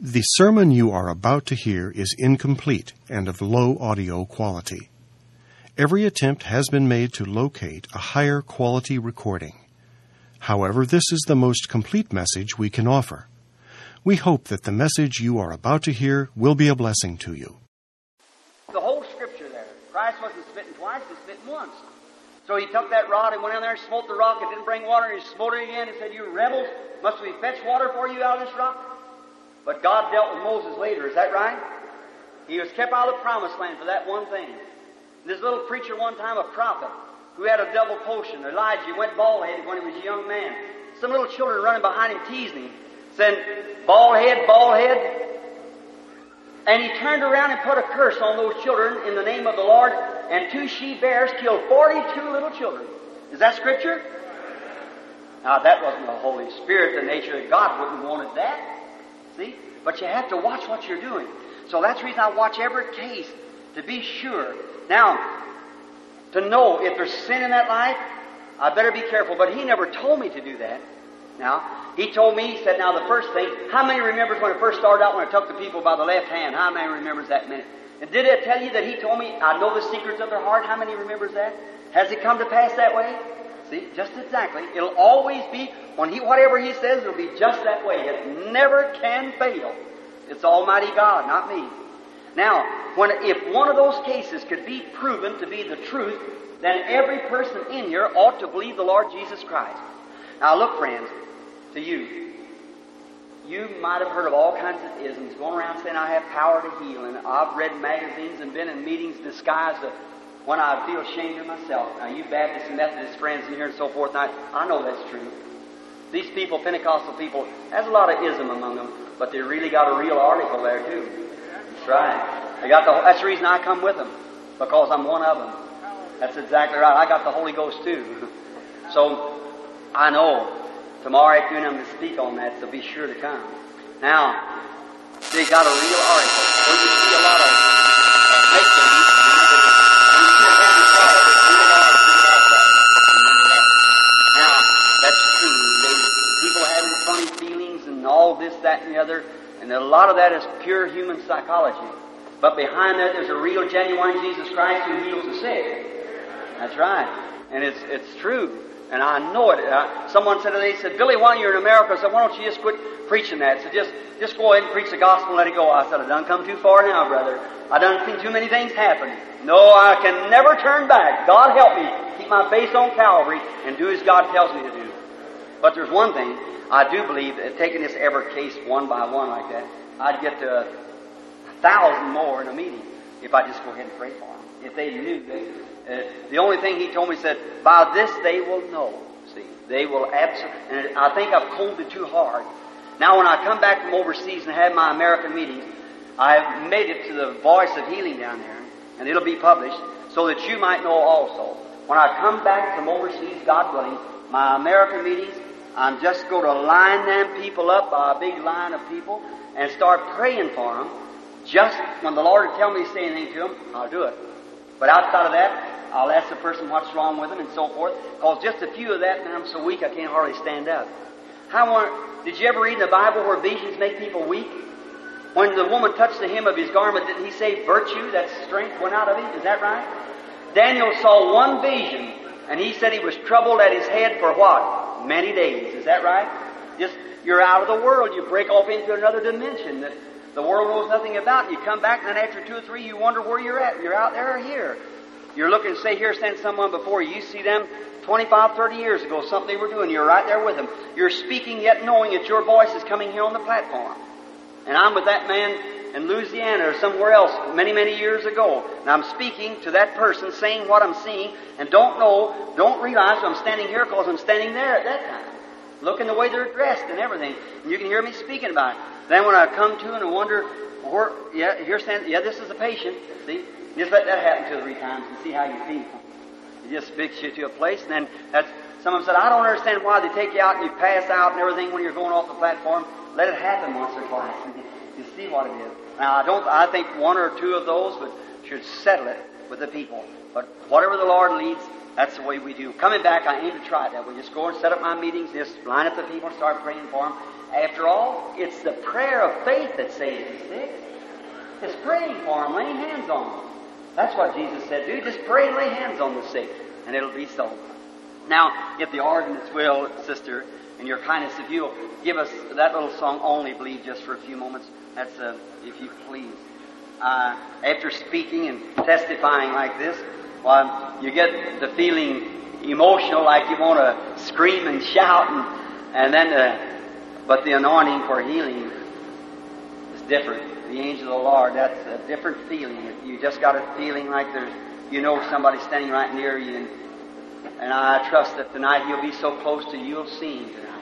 The sermon you are about to hear is incomplete and of low audio quality. Every attempt has been made to locate a higher quality recording. However, this is the most complete message we can offer. We hope that the message you are about to hear will be a blessing to you. The whole scripture there. Christ wasn't spitting twice, he spit once. So he took that rod and went in there and smote the rock. It didn't bring water, and he smote it again and said, "You rebels, must we fetch water for you out of this rock?" But God dealt with Moses later, is that right? He was kept out of the promised land for that one thing. This little preacher one time, a prophet, who had a double potion, Elijah, went bald-headed when he was a young man. Some little children running behind him teasing him, saying, "Bald head, bald head." And he turned around and put a curse on those children in the name of the Lord, and 2 she-bears killed 42 little children. Is that Scripture? Now, that wasn't the Holy Spirit, the nature of God wouldn't have wanted that. See? But you have to watch what you're doing. So that's the reason I watch every case, to be sure. Now, to know if there's sin in that life, I better be careful. But he never told me to do that. Now, he told me, he said, now the first thing, how many remembers when it first started out when I took the people by the left hand? How many remembers that minute? And did it tell you that he told me, I know the secrets of their heart? How many remembers that? Has it come to pass that way? See, just exactly. It'll always be, whatever he says, it'll be just that way. It never can fail. It's Almighty God, not me. Now, if one of those cases could be proven to be the truth, then every person in here ought to believe the Lord Jesus Christ. Now look, friends, to you. You might have heard of all kinds of isms going around saying I have power to heal, and I've read magazines and been in meetings disguised of when I feel ashamed of myself. Now you Baptist and Methodist friends in here and so forth, I know that's true. These people, Pentecostal people, there's a lot of ism among them, but they really got a real article there too. That's right. That's the reason I come with them, because I'm one of them. That's exactly right. I got the Holy Ghost too. So I know tomorrow afternoon I'm going to speak on that, so be sure to come. Now, they got a real article. So you see a lot of make-believe. Now, that's true. People having funny feelings and all this, that, and the other, and a lot of that is pure human psychology. But behind that, there's a real, genuine Jesus Christ who heals the sick. That's right. And it's true. And I know it. Someone said today, "Billy, while you're in America," I said, "Why don't you just quit preaching that? So just go ahead and preach the gospel and let it go." I said, "I done come too far now, brother. I done seen too many things happen. No, I can never turn back. God help me keep my face on Calvary and do as God tells me to do." But there's one thing. I do believe that taking this every case one by one like that, I'd get to 1,000 more in a meeting if I just go ahead and pray for them. If they knew the only thing he told me, said, "By this they will know." See, they will absolutely. And I think I've combed it too hard. Now, when I come back from overseas and have my American meetings, I've made it to the Voice of Healing down there, and it'll be published so that you might know also. When I come back from overseas, God willing, my American meetings, I'm just going to line them people up by a big line of people and start praying for them. Just when the Lord will tell me to say anything to them, I'll do it. But outside of that, I'll ask the person what's wrong with them and so forth, because just a few of that, and I'm so weak I can't hardly stand up. Did you ever read in the Bible where visions make people weak? When the woman touched the hem of his garment, didn't he say virtue, that strength went out of him? Is that right? Daniel saw one vision, and he said he was troubled at his head for what? Many days. Is that right? You're out of the world. You break off into another dimension that the world knows nothing about. You come back, and then after 2 or 3, you wonder where you're at. You're out there or here. You're looking, say, here stands someone before you. You see them 25, 30 years ago, something they were doing. You're right there with them. You're speaking yet knowing that your voice is coming here on the platform. And I'm with that man in Louisiana or somewhere else many, many years ago. And I'm speaking to that person, saying what I'm seeing, and don't realize I'm standing here because I'm standing there at that time. Looking the way they're dressed and everything. And you can hear me speaking about it. Then when I come to and I wonder, this is a patient. See? Just let that happen 2 or 3 times and see how you feel. It just fix you to a place, and then someone said, "I don't understand why they take you out and you pass out and everything when you're going off the platform." Let it happen once or twice and you see what it is. Now, I think 1 or 2 of those should settle it with the people. But whatever the Lord leads, that's the way we do. Coming back, I aim to try it that way. Just go and set up my meetings, just line up the people and start praying for them. After all, it's the prayer of faith that saves the sick. It's praying for them, laying hands on them. That's what Jesus said, do. Just pray and lay hands on the sick, and it'll be so. Now, if the organist will, sister, in your kindness, if you'll give us that little song, Only Believe, just for a few moments. That's, if you please. After speaking and testifying like this, well, you get the feeling emotional, like you want to scream and shout, and then, but the anointing for healing is different. The angel of the Lord, that's a different feeling. You just got a feeling like somebody standing right near you, and I trust that tonight He'll be so close to you, you'll see Him tonight.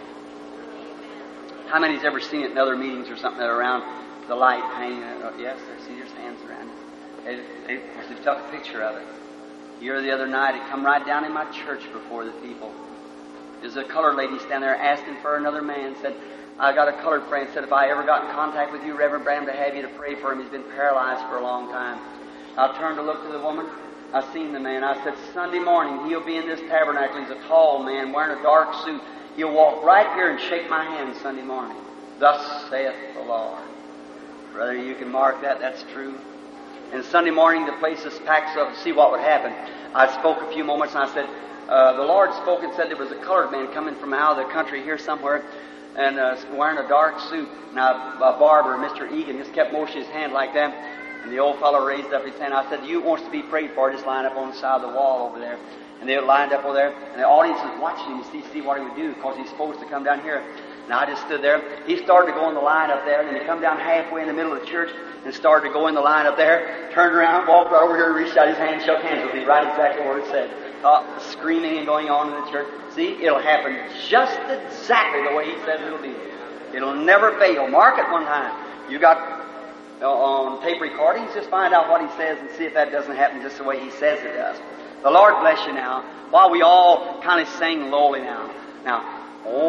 How many's ever seen it in other meetings or something that around the light hanging? Yes, I see there's hands around it. They took a picture of it. Here the other night, it come right down in my church before the people. There's a colored lady standing there asking for another man. Said, I got a colored friend. Said, if I ever got in contact with you, Reverend Branham, to have you to pray for him. He's been paralyzed for a long time. I turned to look to the woman. I seen the man. I said, Sunday morning, he'll be in this tabernacle. He's a tall man wearing a dark suit. He'll walk right here and shake my hand Sunday morning. Thus saith the Lord. Brother, you can mark that. That's true. And Sunday morning, the place is packed so to see what would happen. I spoke a few moments and I said, the Lord spoke and said there was a colored man coming from out of the country here somewhere and wearing a dark suit. Now, a barber, Mr. Egan, just kept motioning his hand like that. And the old fellow raised up his hand. I said, you wants to be prayed for, just line up on the side of the wall over there. And they lined up over there. And the audience was watching him to see what he would do because he's supposed to come down here. And I just stood there. He started to go in the line up there. And he come down halfway in the middle of the church and started to go in the line up there. Turned around, walked right over here, reached out his hand, shook hands with me, right exactly what it said. Screaming and going on in the church. See, it'll happen just exactly the way he says it'll be. It'll never fail. Mark it one time. You got on tape recordings, just find out what he says and see if that doesn't happen just the way he says it does. The Lord bless you now. While we all kind of sing lowly now. Now,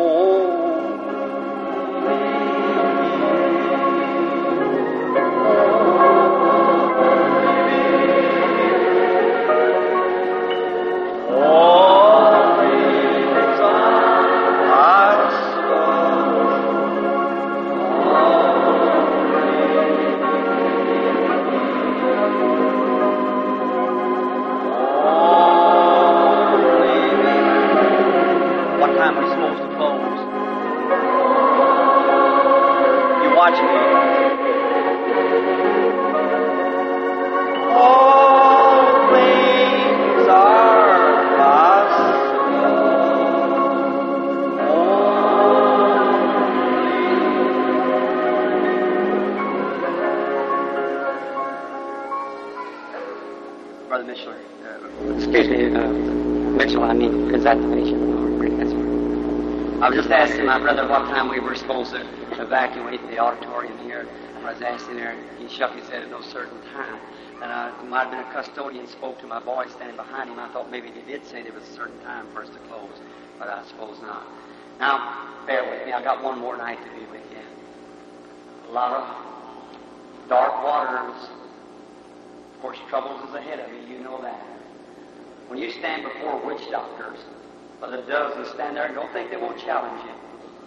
I was just asking my brother what time we were supposed to evacuate the auditorium here. I was asking there, and he shook his head at no certain time. And it might have been a custodian spoke to my boy standing behind him. I thought maybe he did say there was a certain time for us to close, but I suppose not. Now, bear with me. I got one more night to be with you. A lot of dark waters. Of course, troubles is ahead of you. You know that. When you stand before witch doctors, or the doves and stand there and don't think they won't challenge you.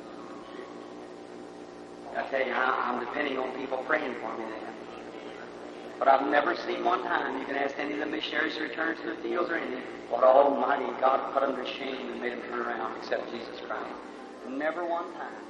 I tell you, I'm depending on people praying for me then. But I've never seen one time, you can ask any of the missionaries who return to the fields or anything, what Almighty God put them to shame and made them turn around except Jesus Christ. Never one time.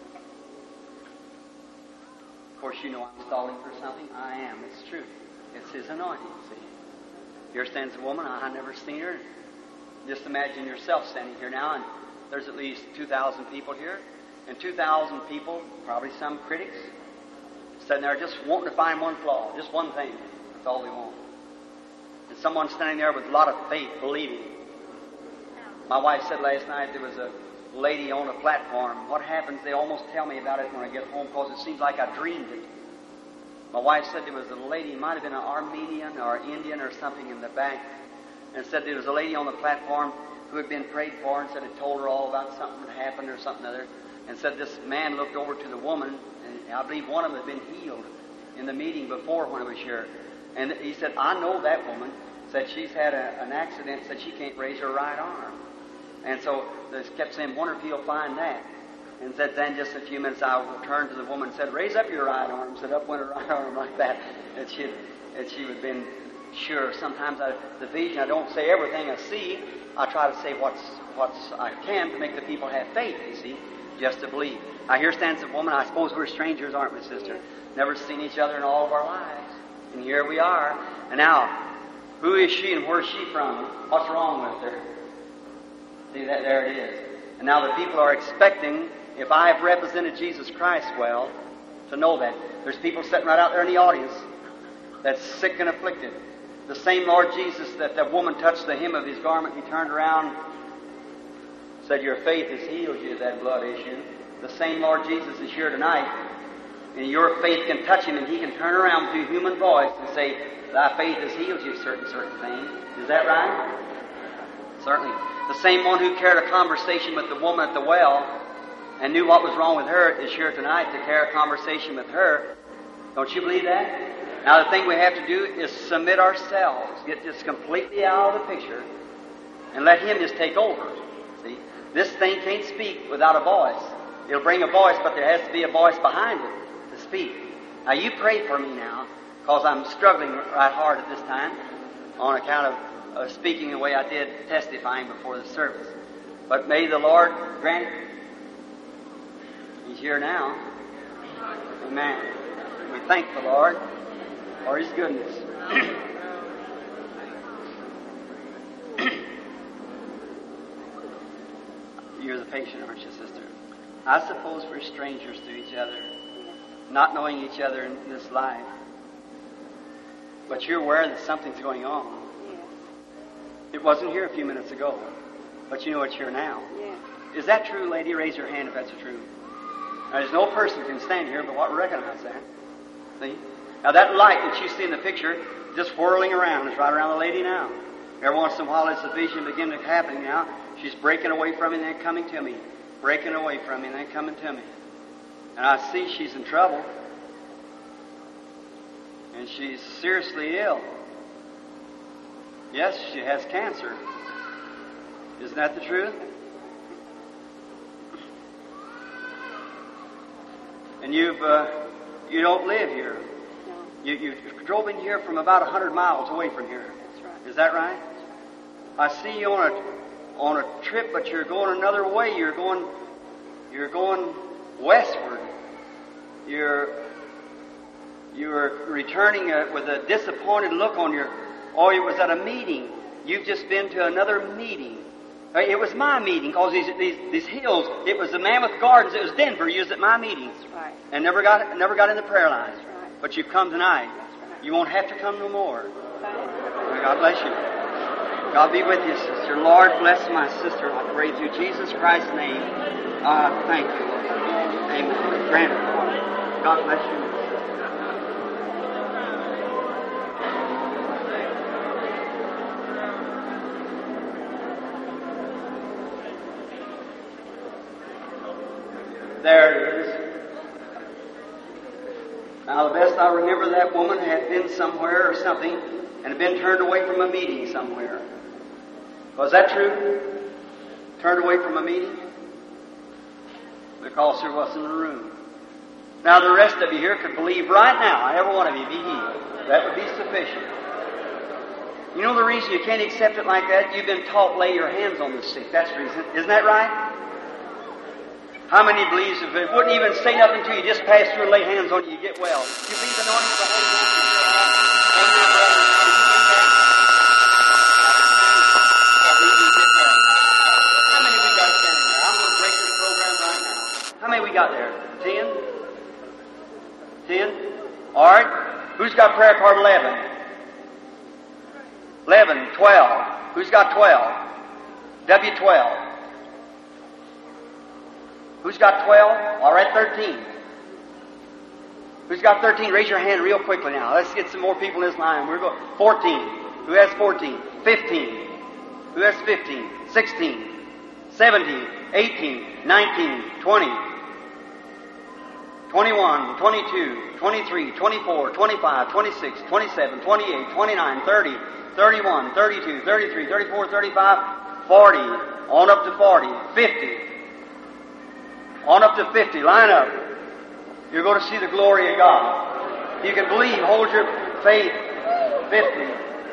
Of course, you know I'm stalling for something. I am. It's true. It's His anointing, see. Here stands a woman. I've never seen her. Just imagine yourself standing here now, and there's at least 2,000 people here, and 2,000 people, probably some critics, sitting there just wanting to find one flaw, just one thing. That's all they want. And someone standing there with a lot of faith, believing. My wife said last night there was a lady on a platform. What happens, they almost tell me about it when I get home because it seems like I dreamed it. My wife said there was a lady, it might have been an Armenian or Indian or something in the back, and said there was a lady on the platform who had been prayed for and said it told her all about something that happened or something other, and said this man looked over to the woman, and I believe one of them had been healed in the meeting before when I was here. And he said, I know that woman. Said she's had an accident, said she can't raise her right arm. And so they kept saying, wonder if he'll find that. And said, then just a few minutes I turned to the woman and said, raise up your right arm. Said, up went her right arm like that. And she would have been sure. Sometimes the vision, I don't say everything I see. I try to say what's I can to make the people have faith, you see, just to believe. Now here stands a woman. I suppose we're strangers, aren't we, sister? Never seen each other in all of our lives. And here we are. And now, who is she and where's she from? What's wrong with her? See, there it is. And now the people are expecting, if I have represented Jesus Christ well, to know that. There's people sitting right out there in the audience that's sick and afflicted. The same Lord Jesus that the woman touched the hem of his garment, he turned around, said, your faith has healed you of that blood issue. The same Lord Jesus is here tonight, and your faith can touch him, and he can turn around through human voice and say, thy faith has healed you of certain things. Is that right? Certainly. The same one who carried a conversation with the woman at the well and knew what was wrong with her is here tonight to carry a conversation with her. Don't you believe that? Now the thing we have to do is submit ourselves, get this completely out of the picture, and let him just take over. See? This thing can't speak without a voice. It'll bring a voice, but there has to be a voice behind it to speak. Now you pray for me now, because I'm struggling right hard at this time on account of speaking the way I did, testifying before the service. But may the Lord grant it. He's here now. Amen. We thank the Lord for His goodness. You're the patient, aren't you, sister? I suppose we're strangers to each other, not knowing each other in this life. But you're aware that something's going on. It wasn't here a few minutes ago, but you know it's here now. Is that true, lady? Raise your hand if that's true. Now, there's no person can stand here but what recognize that. See? Now, that light that you see in the picture, just whirling around, is right around the lady now. Every once in a while, as the vision begins to happen now, she's breaking away from me and then coming to me. Breaking away from me and then coming to me. And I see she's in trouble. And she's seriously ill. Yes, she has cancer. Isn't that the truth? And you don't live here. No. You drove in here from about 100 miles away from here. That's right. Is that right? I see you on a trip, but you're going another way. You're going westward. You're returning with a disappointed look on your. Oh, it was at a meeting. You've just been to another meeting. It was my meeting, because these hills, it was the Mammoth Gardens, it was Denver, you was at my meeting. That's right. And never got in the prayer line. That's right. But you've come tonight. That's right. You won't have to come no more. God bless you. God be with you, sister. Lord, bless my sister. I pray through Jesus Christ's name. Thank you. Amen. Grant it. God bless you. There it is. Now, the best I remember, that woman had been somewhere or something and had been turned away from a meeting somewhere. Was that true? Turned away from a meeting? Because there wasn't a room. Now, the rest of you here could believe right now, every one of you be healed. That would be sufficient. You know the reason you can't accept it like that? You've been taught lay your hands on the sick. That's the reason. Isn't that right? How many believes if it wouldn't even say nothing to you, just pass through and lay hands on you, you get well? You believe the anointing of the Holy Ghost is How many we got standing there? I'm going to break this program right now. How many we got there? 10? 10? All right. Who's got prayer card 11? 11, 12. Who's got 12? W12. Who's got 12? All right, 13. Who's got 13? Raise your hand real quickly now. Let's get some more people in this line. We're going 14. Who has 14? 15. Who has 15? 16. 17. 18. 19. 20. 21. 22. 23. 24. 25. 26. 27. 28. 29. 30. 31. 32. 33. 34. 35. 40. On up to 40. 50. On up to 50. Line up. You're going to see the glory of God. You can believe. Hold your faith. 50.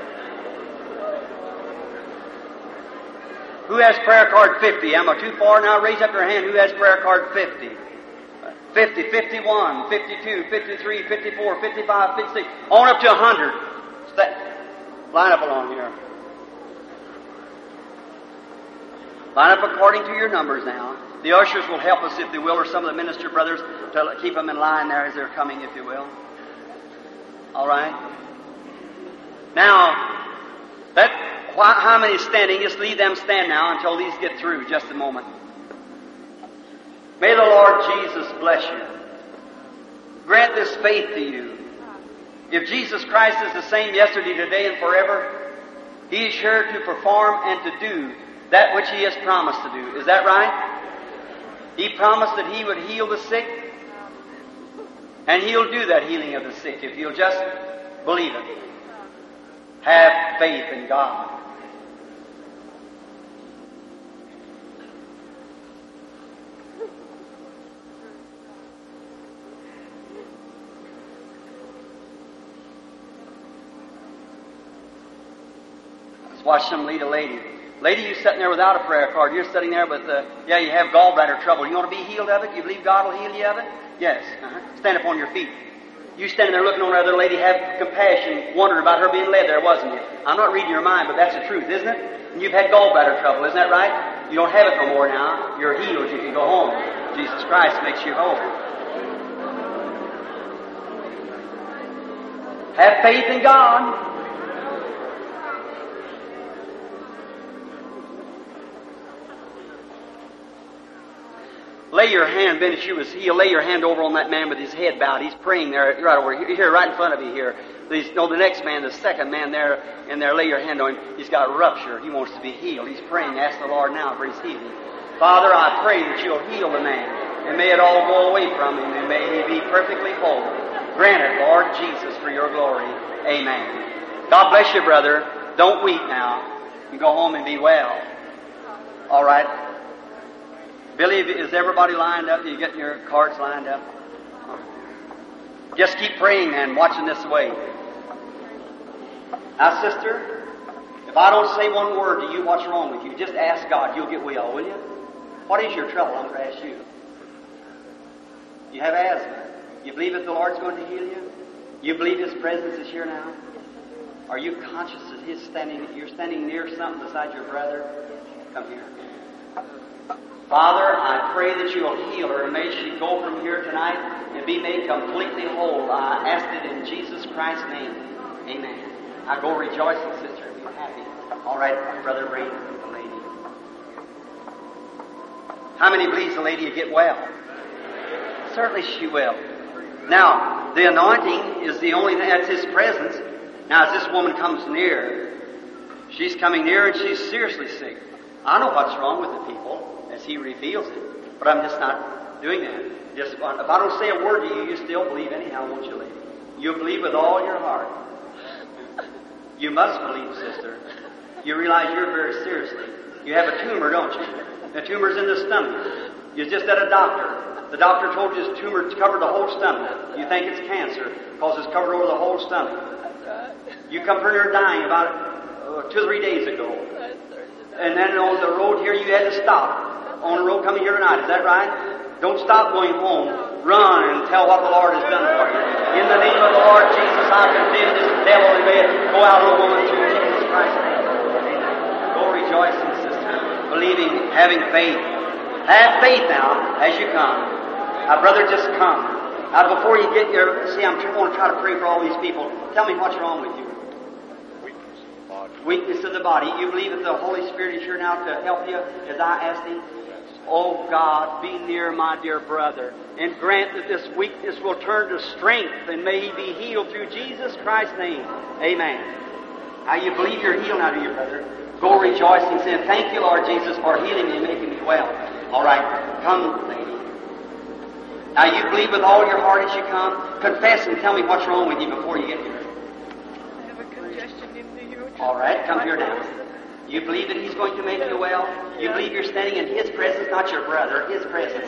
Who has prayer card 50? Am I too far now? Raise up your hand. Who has prayer card 50? 50, 51, 52, 53, 54, 55, 56. On up to 100. Line up along here. Line up according to your numbers now. The ushers will help us if they will, or some of the minister brothers, to keep them in line there as they're coming, if you will. All right. Now, how many standing? Just leave them stand now until these get through. Just a moment. May the Lord Jesus bless you. Grant this faith to you. If Jesus Christ is the same yesterday, today, and forever, He is sure to perform and to do that which He has promised to do. Is that right? He promised that He would heal the sick, and He'll do that healing of the sick if you'll just believe it. Have faith in God. Watch them lead a lady. Lady, you're sitting there without a prayer card. You're sitting there with, you have gallbladder trouble. You want to be healed of it? You believe God will heal you of it? Yes. Stand up on your feet. You standing there looking on another lady, have compassion, wondering about her being led there, wasn't you? I'm not reading your mind, but that's the truth, isn't it? And you've had gallbladder trouble, isn't that right? You don't have it no more now. You're healed. You can go home. Jesus Christ makes you whole. Have faith in God. Lay your hand, Ben, as you was healed, lay your hand over on that man with his head bowed. He's praying there, right over here, right in front of you here. The next man, the second man there, and there, lay your hand on him. He's got a rupture. He wants to be healed. He's praying. Ask the Lord now for his healing. Father, I pray that you'll heal the man, and may it all go away from him, and may he be perfectly whole. Grant it, Lord Jesus, for your glory. Amen. God bless you, brother. Don't weep now. You go home and be well. All right. Billy, is everybody lined up? Are you getting your cards lined up? Just keep praying and watching this way. Now, sister, if I don't say one word to you, what's wrong with you? Just ask God. You'll get well, will you? What is your trouble? I'm going to ask you. You have asthma. You believe that the Lord's going to heal you? You believe His presence is here now? Are you conscious that you're standing near something beside your brother? Come here. Father, I pray that you'll heal her and may she go from here tonight and be made completely whole. I ask it in Jesus Christ's name. Amen. I go rejoicing, sister, and be happy. All right, Brother Ray, the lady. How many believes the lady will get well? Certainly she will. Now, the anointing is the only thing, that's His presence. Now, as this woman comes near, she's coming near and she's seriously sick. I know what's wrong with the people as He reveals it, but I'm just not doing that. If I don't say a word to you, you still believe anyhow, won't you, lady? You believe with all your heart. You must believe, sister. You realize you're very seriously. You have a tumor, don't you? The tumor's in the stomach. You're just at a doctor. The doctor told you this tumor covered the whole stomach. You think it's cancer because it's covered over the whole stomach. You come from here dying about 2 or 3 days ago. And then on the road here you had to stop. On the road coming here tonight, is that right? Don't stop going home. Run and tell what the Lord has done for you. In the name of the Lord Jesus, I condemn this devil and may it go out of the woman through Jesus Christ's name. Go rejoicing, sister, believing, having faith. Have faith now as you come. Now, brother, just come. Now, before you get your... See, I'm going to try to pray for all these people. Tell me what's wrong with you. Weakness of the body. You believe that the Holy Spirit is here now to help you as I ask Him? Oh God, be near my dear brother and grant that this weakness will turn to strength and may he be healed through Jesus Christ's name. Amen. Now you believe you're healed now, do you, brother? Go rejoicing, saying, thank you, Lord Jesus, for healing me and making me well. All right, come, lady. Now you believe with all your heart as you come. Confess and tell me what's wrong with you before you get here. I have a congestion in the uterus. All right, come here now. You believe that He's going to make you well? You believe you're standing in His presence, not your brother, His presence.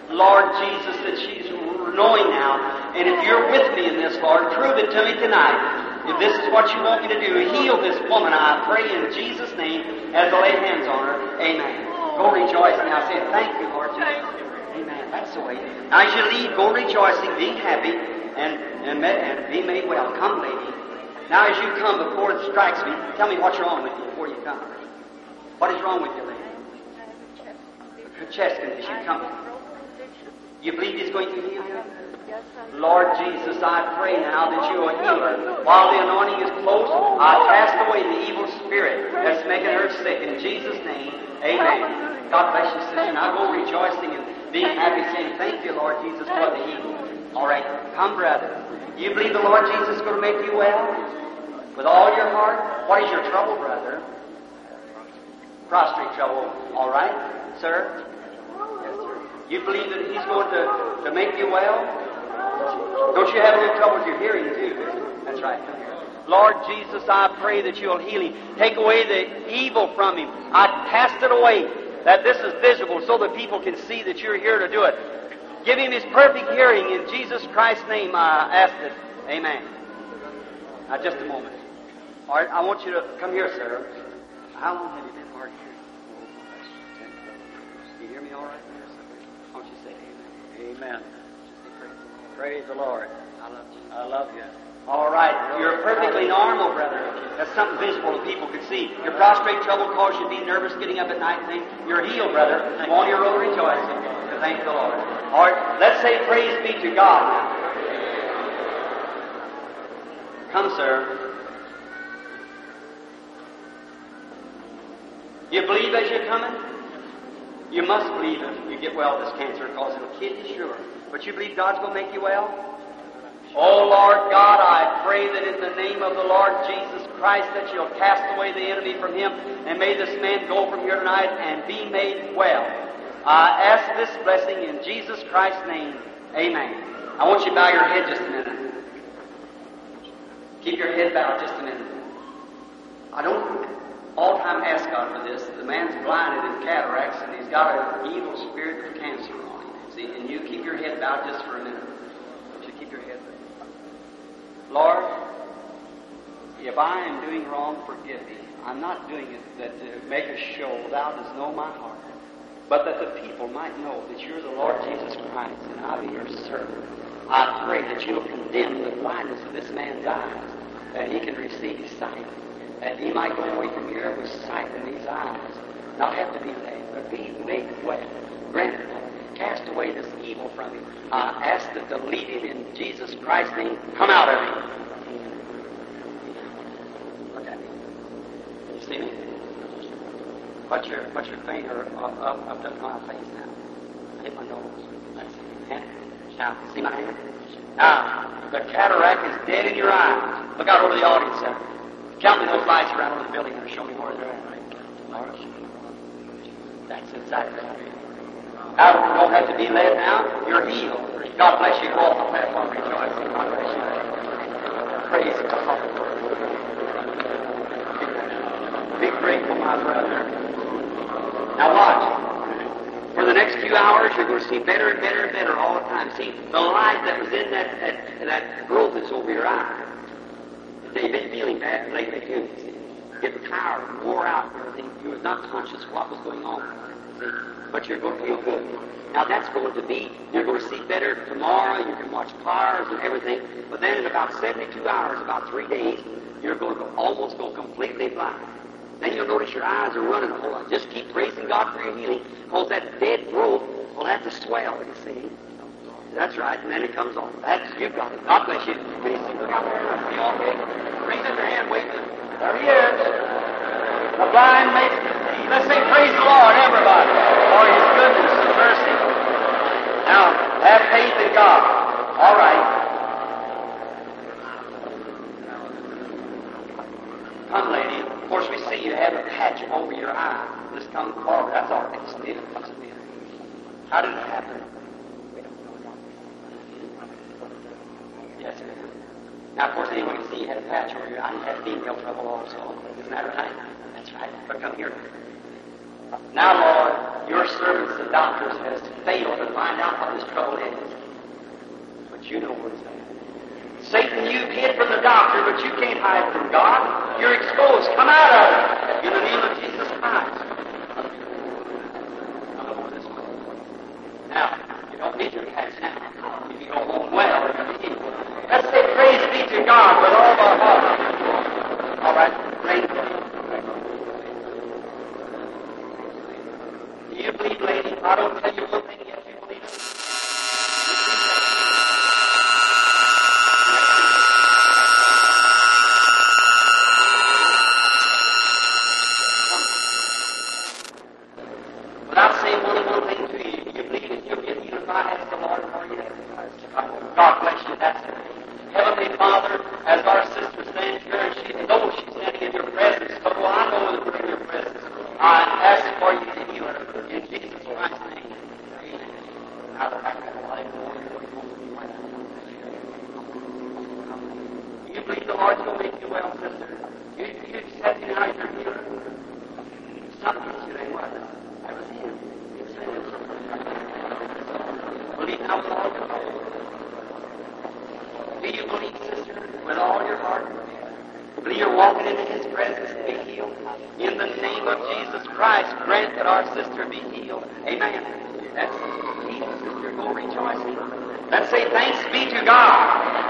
Lord Jesus, that she's knowing now. And if you're with me in this, Lord, prove it to me tonight. If this is what you want me to do, heal this woman, I pray in Jesus' name as I lay hands on her. Amen. Go rejoicing. Now say, thank you, Lord Jesus. Amen. That's the way. Now as you leave, go rejoicing, being happy, and be made well. Come, lady. Now as you come, before it strikes me, tell me what's wrong with you before you come. What is wrong with you, lady? Her chest condition. Come. You believe He's going to heal you? Lord Jesus, I pray now that you will heal her. While the anointing is close, I cast away the evil spirit that's making her sick. In Jesus' name, amen. God bless you, sister. Now go rejoicing and being happy, saying, thank you, Lord Jesus, for the healing. All right, come, brother. Do you believe the Lord Jesus is going to make you well? With all your heart? What is your trouble, brother? Prostrate trouble. All right, sir? Yes, sir. You believe that He's going to make you well? Don't you have a little trouble with your hearing, too? That's right. Come here. Lord Jesus, I pray that you'll heal him. Take away the evil from him. I cast it away, that this is visible so that people can see that you're here to do it. Give him his perfect hearing. In Jesus Christ's name I ask it. Amen. Now, just a moment. All right, I want you to come here, sir. How long have you been hard hearing? You hear me all right? Why don't you say amen? Amen. Praise the Lord. I love you. All right. You're perfectly normal, brother. That's something visible that people can see. Your prostrate trouble caused you to be nervous getting up at night and things. You're healed, brother. Go on your road rejoicing. Thank the Lord. All right. Let's say praise be to God now. Come, sir. You believe as you're coming? You must believe if you get well with this cancer, because it'll kill you, sure. But you believe God's going to make you well? Oh, Lord God, I pray that in the name of the Lord Jesus Christ that you'll cast away the enemy from him, and may this man go from here tonight and be made well. I ask this blessing in Jesus Christ's name. Amen. I want you to bow your head just a minute. Keep your head bowed just a minute. I don't all the time ask God for this. The man's blinded in cataracts, and he's got an evil spirit of cancer on him. See, and you keep your head bowed just for a minute. You keep your head bowed. Lord, if I am doing wrong, forgive me. I'm not doing it that to make a show. Thou dost know my heart. But that the people might know that you're the Lord Jesus Christ, and I be your servant. I pray that you'll condemn the blindness of this man's eyes, that he can receive his sight, that he might go away from here with sight in these eyes, not have to be lame, but be made well. Grant it. Cast away this evil from him. I ask that to lead him in Jesus Christ's name. Come out of him. Look at me. You see me? Put your finger up to my face now. Hit my nose. That's it. Now, see my hand? Now, the cataract is dead in your eyes. Look out over the audience there. Count me those lights around over the building and show me where they're at. That's exactly right. Now, you don't have to be led now. You're healed. God bless you. Go off the platform rejoicing. God bless you. Praise God. Be grateful, my brother. Now watch. For the next few hours, you're going to see better and better and better all the time. See, the light that was in that growth that's over your eye. They've been feeling bad lately, too. Getting tired and wore out and everything. You was not conscious of what was going on. See? But you're going to feel good. Now that's going to be, you're going to see better tomorrow. You can watch cars and everything. But then in about 72 hours, about 3 days, you're going to almost go completely blind. Then you'll notice your eyes are running a whole lot. Just keep praising God for your healing, because that dead growth will have to swell, you see. That's right, and then it comes on. That's, you've got it. God bless you. Look out there. Are you all okay? Raise up your hand, wait. There he is. The blind man. Let's say praise the Lord, everybody, for his goodness and mercy. Now, have faith in God. All right. Come, lady. Of course, we see you have a patch over your eye. Just come forward. That's all right. How did it happen? Yes, sir. Now, of course, anyone can see you had a patch over your eye. You had female trouble also. Isn't that right? That's right. But come here. Now, Lord, your servants, the doctors, has failed to find out what this trouble is. But you know what's happening. Satan, you hid from the doctor, but you can't hide from God. You're exposed. Come out of it. In the name of Jesus Christ. Come over this way. Now, you don't need your cats now. If you go home well, you'll be healed. Let's say praise be to God with all of our heart. All right, praise God. Do you believe, lady? I don't tell you one thing yet. You believe it? Without saying one thing to you, you believe that you'll get healed if I ask the Lord for you? God bless you. That's it. Heavenly Father, as our sister stands here, and she knows she's standing in your presence, so I know that we're in your presence. I ask for you to heal her in Jesus Christ's name. Amen. Now the back of the life, you believe the Lord's going to make you well, sister? You accept Him now as your healer? Something today, wasn't it? That was Him. Believe now with all your heart. Do you believe, sister, with all your heart? Believe you're walking into His presence and be healed? In the name of Jesus Christ, grant that our sister be healed. Amen. That's healed, sister. Go rejoicing. Let's say thanks be to God.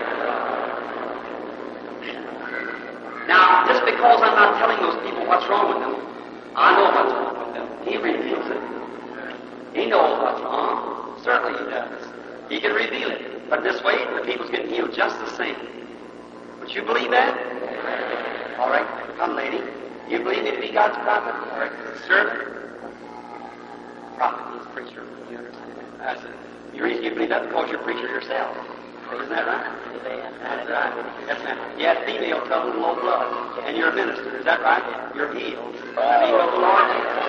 Now, just because I'm not telling those people what's wrong with them, I know what's wrong with them. He reveals it. He knows what's wrong. Certainly He does. He can reveal it. But this way, the people's getting healed just the same. Would you believe that? All right. Come, lady. You believe me to be God's prophet? All right. Servant? Prophet means preacher. You understand that? That's it. The reason you believe that is because you're a preacher yourself. Isn't that right? That's right. Yes, ma'am. You had female trouble and low blood, and you're a minister. Is that right? You're healed. In the name of the Lord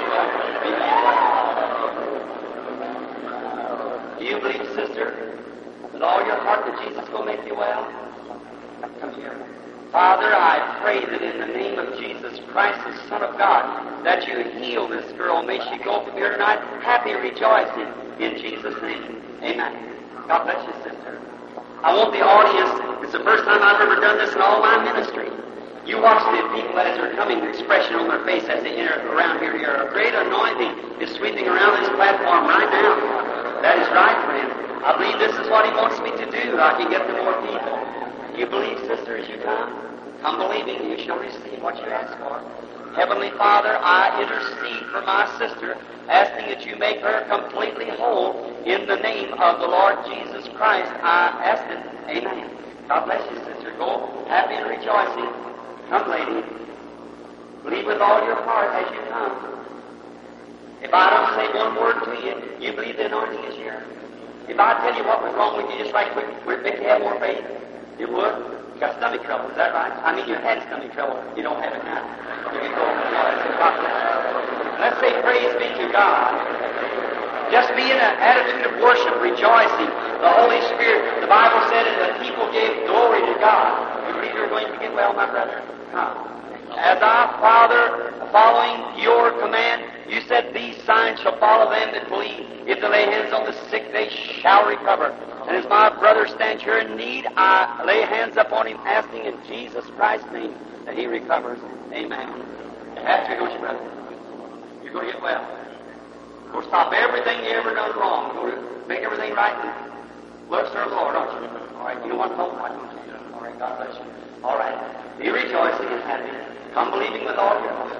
Jesus. Do you believe, sister, with all your heart that Jesus will make you well? Come here. Father, I pray that in the name of Jesus Christ, the Son of God, that you heal this girl. May she go from here tonight happy, rejoicing, in Jesus' name. Amen. God bless you, sister. I want the audience, it's the first time I've ever done this in all my ministry. You watch the people as they're coming, the expression on their face as they enter around here. A great anointing is sweeping around this platform right now. That is right, friend. I believe this is what He wants me to do. I can get to more people. You believe, sister, as you come? Come believing, you shall receive what you ask for. Heavenly Father, I intercede for my sister, asking that you make her completely whole in the name of the Lord Jesus Christ. I ask it. Amen. God bless you, sister. Go happy and rejoicing. Come, lady. Believe with all your heart as you come. If I don't say one word to you, you believe the anointing is here. If I tell you what was wrong with you, just right quick, would it make you have more faith? You would? You got stomach trouble, is that right? I mean, you had stomach trouble. You don't have it now. You can go over there. Let's say praise be to God. Just be in an attitude of worship, rejoicing. The Holy Spirit, the Bible said, and the people gave glory to God. You believe you're going to get well, my brother? Come. As I, Father, following your command, you said these signs shall follow them that believe. If they lay hands on the sick, they shall recover. And as my brother stands here in need, I lay hands upon him, asking in Jesus Christ's name that he recovers. Amen. After you, don't you, brother? You're going to get well. Go stop everything you ever done wrong. Go to make everything right and love serve the Lord, don't you? All right, you know what? All right, God bless you. All right. Be rejoicing and happy. Come believing with all your heart.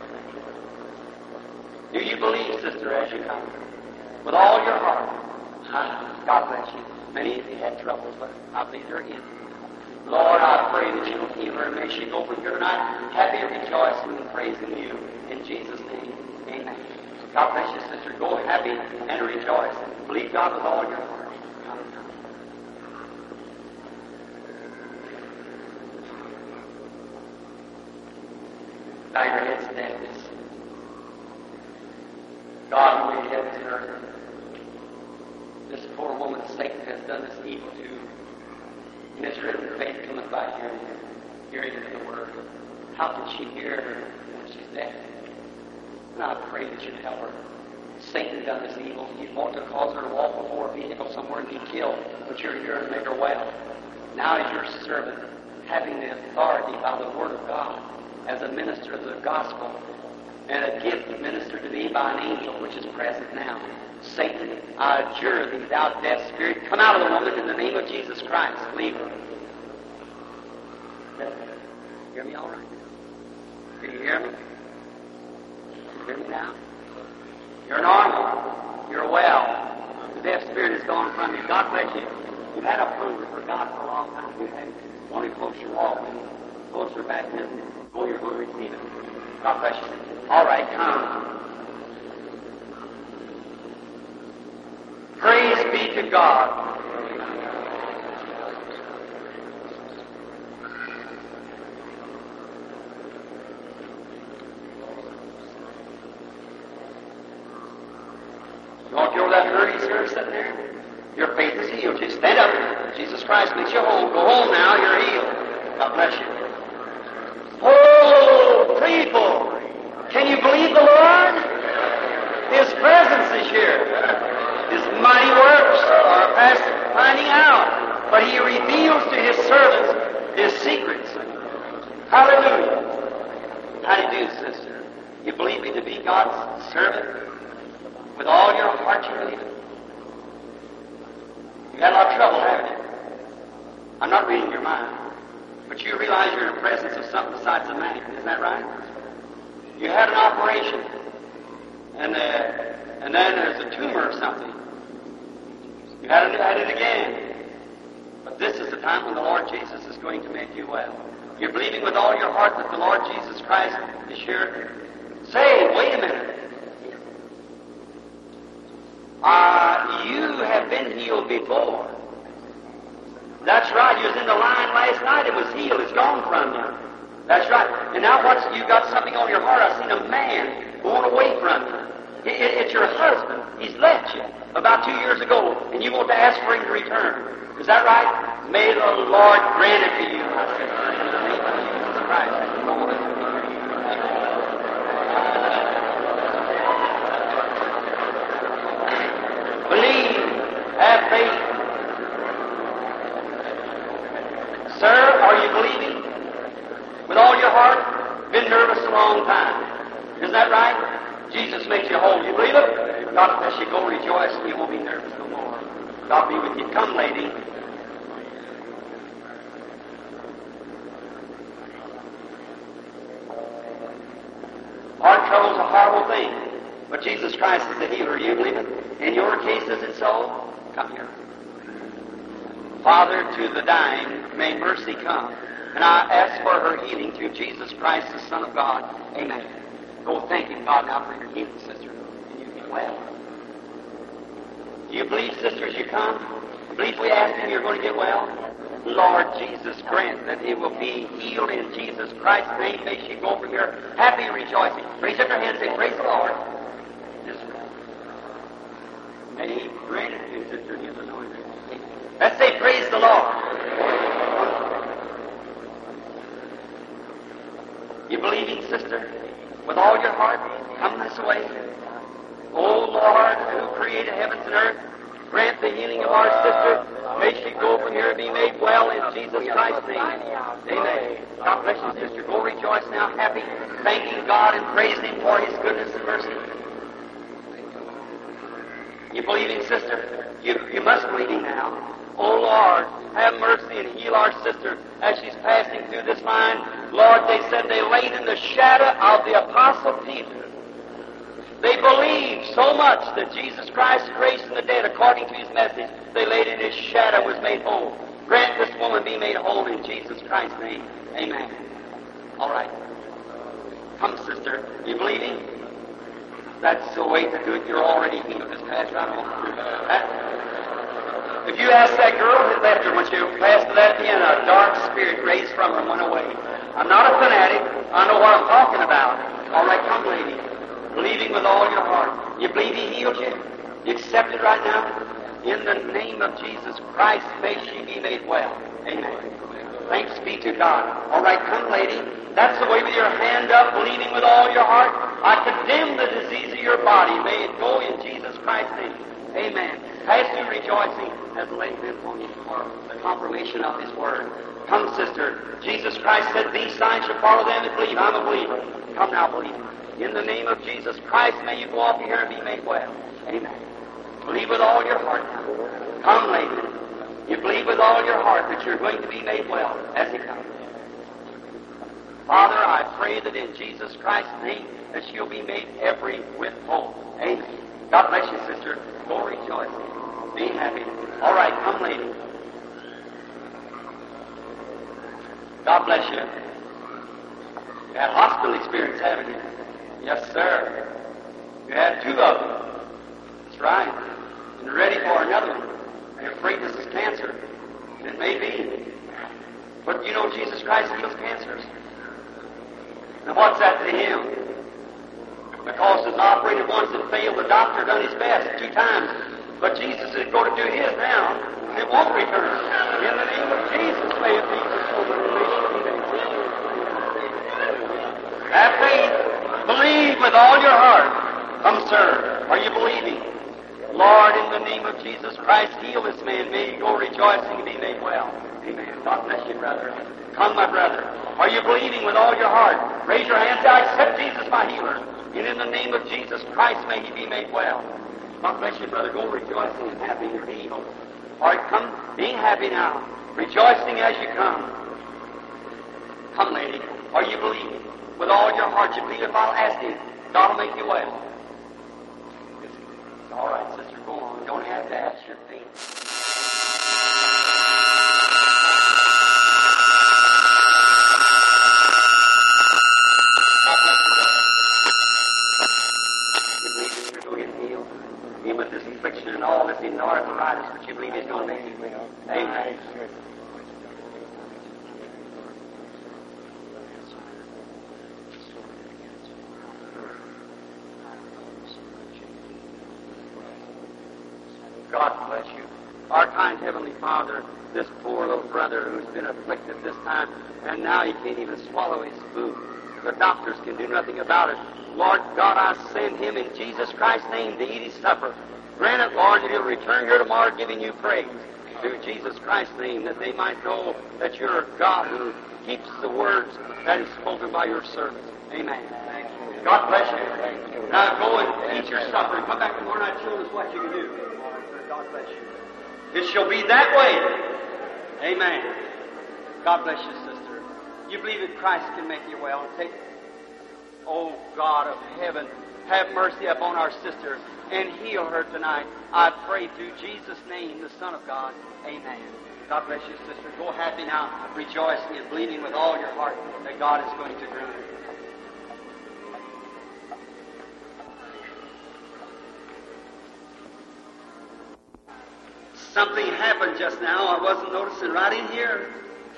Do you believe, sister, as you come? With all your heart. God bless you. Many of you had troubles, but I believe they're in. Lord, I pray that you will heal her. May she go from here tonight happy, rejoicing, and praising you. In Jesus' name, amen. God bless you, sister. Go happy and rejoice. Believe God with all your heart. Bow your heads and hands. God who made heaven and earth. This poor woman, Satan, has done this evil to. And it's written, faith cometh by hearing of the word. How can she hear when she's dead? And I pray that you'd help her. Satan done this evil. You want to cause her to walk before a vehicle somewhere and be killed, but you're here to make her well. Now as your servant, having the authority by the Word of God, as a minister of the gospel, and a gift ministered to me by an angel, which is present now. Satan, I adjure thee, thou deaf spirit, come out of the woman in the name of Jesus Christ. Leave her. Hear me all right now? Can you hear me? Can you hear me now? You're normal. You're well. The deaf spirit is gone from you. God bless you. You've had a hunger for God for a long time. You've had wanting closer walk and closer baptism. Oh, you're going to receive it. God bless you. All right, come. Praise be to God. Don't you know that hurry here sitting there? Your faith is healed. Just stand up. Jesus Christ makes you whole. Go home now. You're healed. God bless you. Oh, people, can you believe the Lord? His presence is here. His mighty works are past finding out, but He reveals to His servants His secrets. Hallelujah. How do you do, sister? You believe me to be God's servant? With all your heart you believe it? You've had a lot of trouble, haven't you? I'm not reading your mind. But you realize you're in the presence of something besides a man. Isn't that right? You had an operation. And then there's a tumor or something. You had it again. But this is the time when the Lord Jesus is going to make you well. You're believing with all your heart that the Lord Jesus Christ is here. Say, wait a minute. You have been healed before. That's right. You was in the line last night. It was healed. It's gone from you. That's right. And now you got something on your heart. I've seen a man going away from you. It's your husband. He's left you about 2 years ago, and you want to ask for him to return. Is that right? May the Lord grant it to you, my sister, in the name of Jesus Christ. Believe. Have faith. Sir, are you believing? With all your heart? Been nervous a long time. Isn't that right? Jesus makes you whole. You believe it? God bless you. Go rejoice and you won't be nervous no more. God be with you. Come, lady. Heart trouble's a horrible thing. But Jesus Christ is the healer. You believe it? In your case, is it so? Come here. Father, to the dying, may mercy come. And I ask for her healing through Jesus Christ, the Son of God. Amen. Go thanking God now for your healing, sister. And you get well. Do you believe, sisters, you come? Believe we ask Him you're going to get well? Lord Jesus, grant that it will be healed in Jesus Christ's name. May she go from here happy and rejoicing. Raise up your hands and say, praise the Lord. May He grant it to you, sister, His anointing. Let's say, praise the Lord. You believing, sister? With all your heart, come this way. O Lord, who created heavens and earth, grant the healing of our sister. May she go from here and be made well in Jesus Christ's name. Amen. God bless you, sister. Go rejoice now, happy, thanking God and praising Him for His goodness and mercy. You believing, sister? You must believe Him now. Oh, Lord, have mercy and heal our sister as she's passing through this line. Lord, they said they laid in the shadow of the Apostle Peter. They believed so much that Jesus Christ raised from the dead according to His message. They laid in His shadow, was made whole. Grant this woman be made whole in Jesus Christ's name. Amen. All right. Come, sister. You believing? That's the way to do it. You're already healed. Just pass right on. If you ask that girl who left her when she passed that in, a dark spirit raised from her and went away. I'm not a fanatic. I know what I'm talking about. All right, come, lady. Believing with all your heart. You believe He healed you? You accept it right now? In the name of Jesus Christ, may she be made well. Amen. Thanks be to God. All right, come, lady. That's the way with your hand up, believing with all your heart. I condemn the disease of your body. May it go in Jesus Christ's name. Amen. Pass through rejoicing as the lady been upon you for the confirmation of His Word. Come, sister. Jesus Christ said, these signs shall follow them that believe. I'm a believer. Come now, believer. In the name of Jesus Christ, may you go off here and be made well. Amen. Believe with all your heart now. Come, lady. You believe with all your heart that you're going to be made well as He comes. Father, I pray that in Jesus Christ's name that you'll be made every whit whole. Amen. God bless you, sister. Go rejoice. Be happy. All right, come, lady. God bless you. You had hospital experience, haven't you? Yes, sir. You had 2 of them. That's right. And you're ready for another one. You're afraid this is cancer. It may be. But you know Jesus Christ heals cancers. Now what's that to Him? Because there's operated ones that failed. The doctor done his best 2 times. But Jesus is going to do His now. And it won't return. In the name of Jesus, may it be so that it may be made. Have faith. Believe with all your heart. Come, sir. Are you believing? Lord, in the name of Jesus Christ, heal this man. May he go rejoicing and be made well. Amen. God bless you, brother. Come, my brother. Are you believing with all your heart? Raise your hands. I accept Jesus, my healer. And in the name of Jesus Christ, may he be made well. God bless you, brother. Go rejoicing and happy and be healed. All right, come being happy now. Rejoicing as you come. Come, lady. Are you believing? With all your heart, you believe if I'll ask Him, God will make you well. All right, sister, go on. You don't have to ask your faith. You believe that you're going to heal him with this affliction and all this arthritis, but you believe He's going to make you well. Amen. God bless you. Our kind Heavenly Father, this poor little brother who's been afflicted this time, and now he can't even swallow his food. The doctors can do nothing about it. Lord God, I send him in Jesus Christ's name to eat his supper. Grant it, Lord, that he'll return here tomorrow giving you praise through Jesus Christ's name, that they might know that you're a God who keeps the words that is spoken by your servants. Amen. God bless you. Now go and eat your supper and come back tomorrow night and show us what you can do. God bless you. It shall be that way. Amen. God bless you, sister. You believe that Christ can make you well. Take, oh God of heaven, have mercy upon our sister and heal her tonight. I pray through Jesus' name, the Son of God. Amen. God bless you, sister. Go happy now, rejoicing and believing with all your heart that God is going to do it. Something happened just now. I wasn't noticing right in here.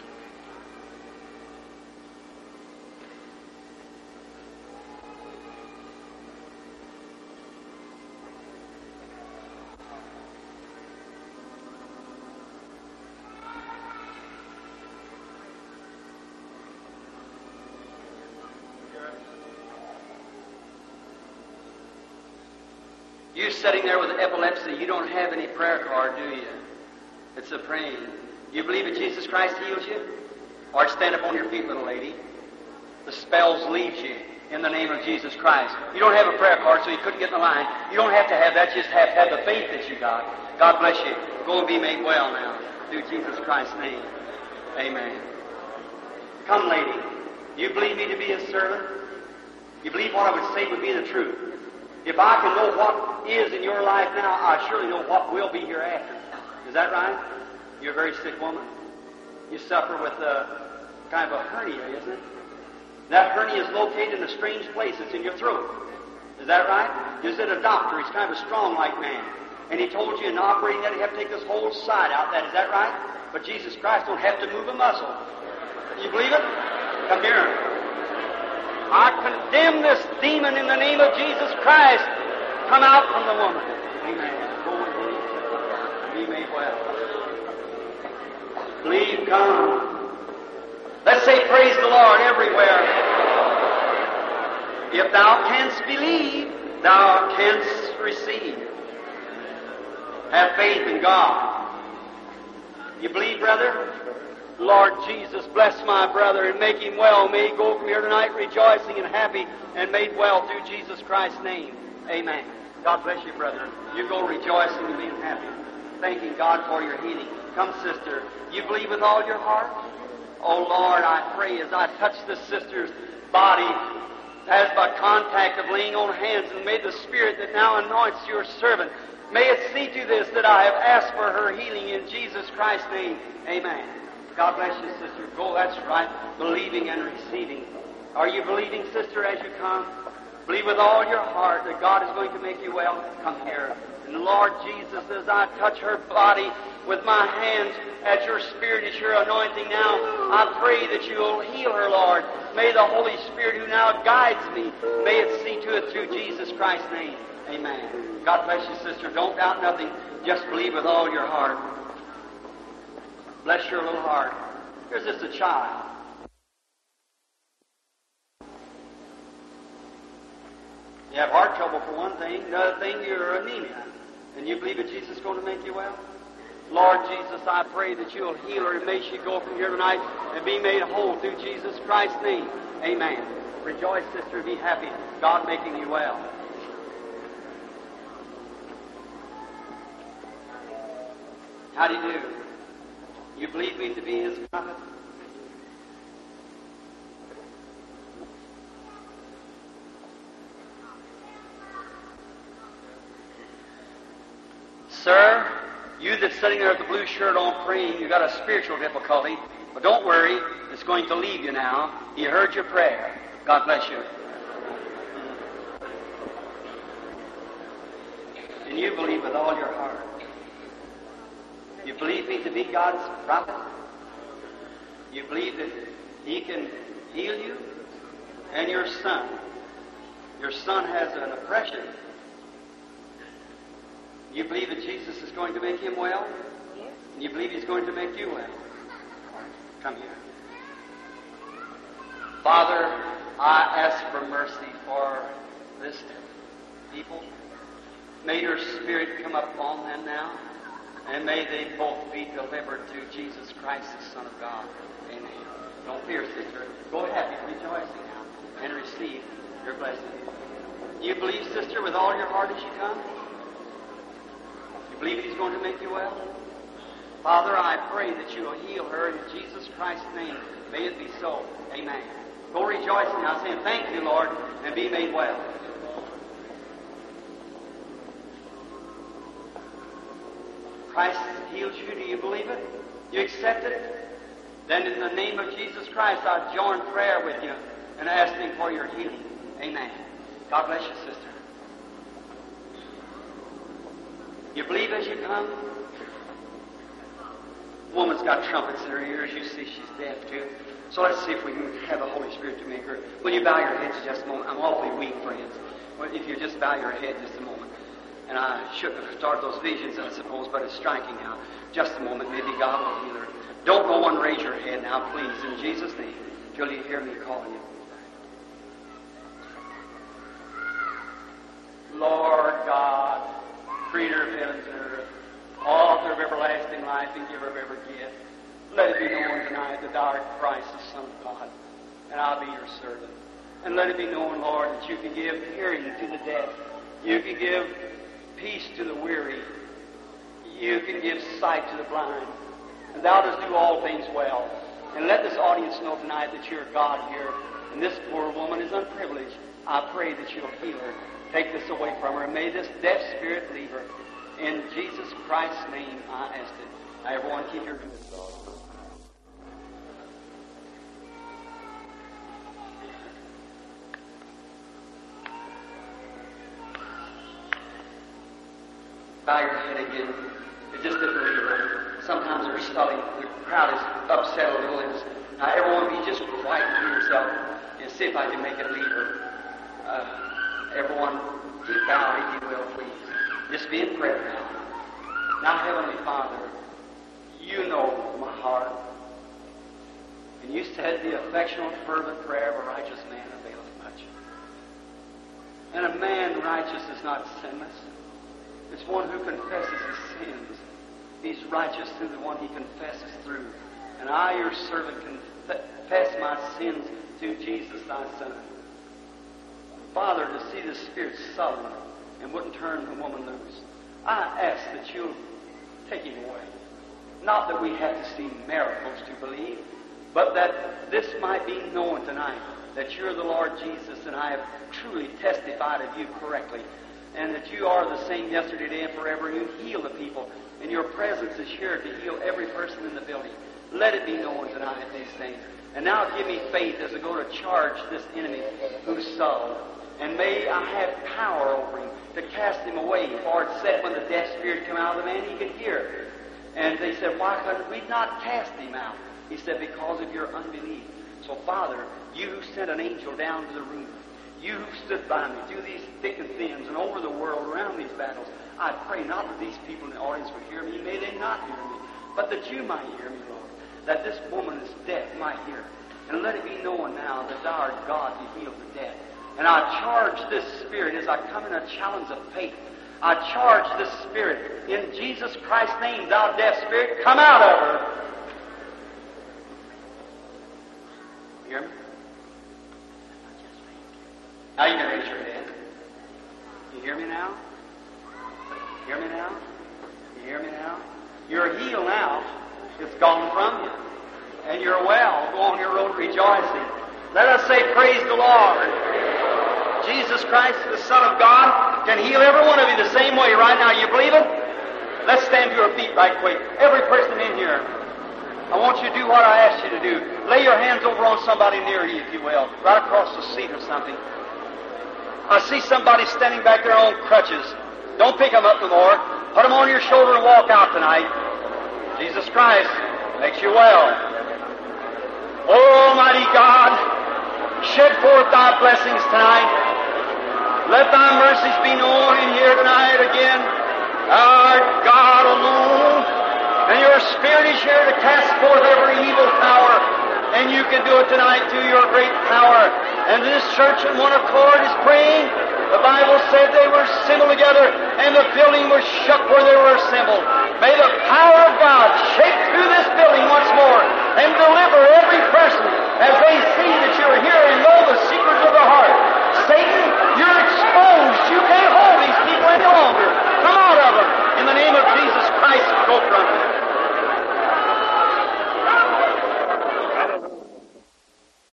You sitting there with epilepsy, you don't have any prayer card, do you? It's a praying. You believe that Jesus Christ heals you? Or stand up on your feet, little lady. The spells leave you in the name of Jesus Christ. You don't have a prayer card, so you couldn't get in the line. You don't have to have that. You just have to have the faith that you got. God bless you. Go and be made well now through Jesus Christ's name. Amen. Come, lady. You believe me to be His servant? You believe what I would say would be the truth? If I can know what is in your life now, I surely know what will be hereafter. Is that right? You're a very sick woman. You suffer with a kind of a hernia, isn't it? That hernia is located in a strange place. It's in your throat. Is that right? You said a doctor. He's kind of a strong-like man. And he told you in operating that you have to take this whole side out. Is that right? But Jesus Christ don't have to move a muscle. You believe it? Come here. I condemn this demon in the name of Jesus Christ. Come out from the woman. Amen. Go and be made well. Believe, come. Let's say praise the Lord everywhere. If thou canst believe, thou canst receive. Have faith in God. You believe, brother? Lord Jesus, bless my brother and make him well. May he go from here tonight rejoicing and happy and made well through Jesus Christ's name. Amen. God bless you, brother. You go rejoicing and being happy, thanking God for your healing. Come, sister. You believe with all your heart? Oh, Lord, I pray as I touch this sister's body as by contact of laying on hands, and may the Spirit that now anoints your servant, may it see to this that I have asked for her healing in Jesus Christ's name. Amen. God bless you, sister. Go, that's right. Believing and receiving. Are you believing, sister, as you come? Believe with all your heart that God is going to make you well. Come here. And Lord Jesus, as I touch her body with my hands, as your Spirit is your anointing now, I pray that you will heal her, Lord. May the Holy Spirit who now guides me, may it see to it through Jesus Christ's name. Amen. God bless you, sister. Don't doubt nothing. Just believe with all your heart. Bless your little heart. Here's just a child. You have heart trouble for one thing. Another thing, you're anemia. And you believe that Jesus is going to make you well? Lord Jesus, I pray that you'll heal her and may she go from here tonight and be made whole through Jesus Christ's name. Amen. Rejoice, sister. Be happy. God making you well. How do you do? You believe me to be His prophet? Sir, you that's sitting there with the blue shirt on praying, you got a spiritual difficulty, but don't worry, it's going to leave you now. He heard your prayer. God bless you. And you believe with all your heart. You believe me to be God's prophet? You believe that He can heal you? And your son. Your son has an oppression. You believe that Jesus is going to make him well? Yes. And you believe He's going to make you well? Come here. Father, I ask for mercy for this people. May your Spirit come upon them now, and may they both be delivered through Jesus Christ, the Son of God. Amen. Don't fear, sister. Go happy, rejoicing now, and receive your blessing. You believe, sister, with all your heart as you come? You believe He's going to make you well? Father, I pray that you will heal her in Jesus Christ's name. May it be so. Amen. Go rejoicing now, saying, thank you, Lord, and be made well. Christ heals you. Do you believe it? You accept it? Then in the name of Jesus Christ, I join prayer with you and ask Him for your healing. Amen. God bless you, sister. You believe as you come? Woman's got trumpets in her ears. You see she's deaf too. So let's see if we can have the Holy Spirit to make her. Will you bow your heads just a moment? I'm awfully weak, friends. Well, if you just bow your head just a moment. And I shouldn't have started those visions, I suppose, but it's striking now. Just a moment. Maybe God will heal her. Don't go and raise your head now, please, in Jesus' name, till you hear me calling you. Lord God, Creator of heavens and earth, Author of everlasting life and Giver of every gift, let it be known tonight that Thou art Christ, the Son of God, and I'll be your servant. And let it be known, Lord, that you can give hearing to the deaf. You can give peace to the weary. You can give sight to the blind. And Thou dost do all things well. And let this audience know tonight that you're God here. And this poor woman is unprivileged. I pray that you'll heal her. Take this away from her. And may this deaf spirit leave her. In Jesus Christ's name I ask it. Now everyone keep your hands off. Bow your head again. It's just different here. Sometimes they're stalling. The crowd is upset a little. Now everyone be just quiet to yourself and see if I can make it leave her. Everyone keep bowing if you will, please. Just be in prayer now. Now, Heavenly Father, you know my heart. And You said the affectionate, fervent prayer of a righteous man availeth much. And a man righteous is not sinless. It's one who confesses his sins. He's righteous through the one he confesses through. And I, your servant, confess my sins through Jesus, thy Son. Father, to see the Spirit sullen and wouldn't turn the woman loose, I ask that you'll take him away. Not that we have to see miracles to believe, but that this might be known tonight, that you're the Lord Jesus, and I have truly testified of you correctly, and that you are the same yesterday, today, and forever. You heal the people, and your presence is here to heal every person in the building. Let it be known tonight, these things. And now give me faith as I go to charge this enemy who's sullied. And may I have power over him to cast him away. For it said when the deaf spirit came out of the man, he could hear. And they said, why couldn't we not cast him out? He said, because of your unbelief. So, Father, you who sent an angel down to the room, you who stood by me through these thick and thins and over the world around these battles, I pray not that these people in the audience would hear me, may they not hear me, but that you might hear me, Lord, that this woman is deaf might hear. And let it be known now that thou art God to heal the deaf. And I charge this spirit as I come in a challenge of faith. I charge this spirit in Jesus Christ's name, thou deaf spirit, come out of her. You hear me? Now you can raise your head. You hear me now? You hear me now? You hear me now? You're healed now. It's gone from you. And you're well. Go on your road rejoicing. Let us say, praise the Lord. Jesus Christ, the Son of God, can heal every one of you the same way right now. You believe it? Let's stand to your feet right quick. Every person in here, I want you to do what I asked you to do. Lay your hands over on somebody near you, if you will, right across the seat or something. I see somebody standing back there on crutches. Don't pick them up no more. Put them on your shoulder and walk out tonight. Jesus Christ makes you well. Almighty God, shed forth thy blessings tonight. Let thy mercies be known in here tonight again. Our God alone. And your Spirit is here to cast forth every evil power. And you can do it tonight through your great power. And this church in one accord is praying. The Bible said they were assembled together, and the building was shook where they were assembled. May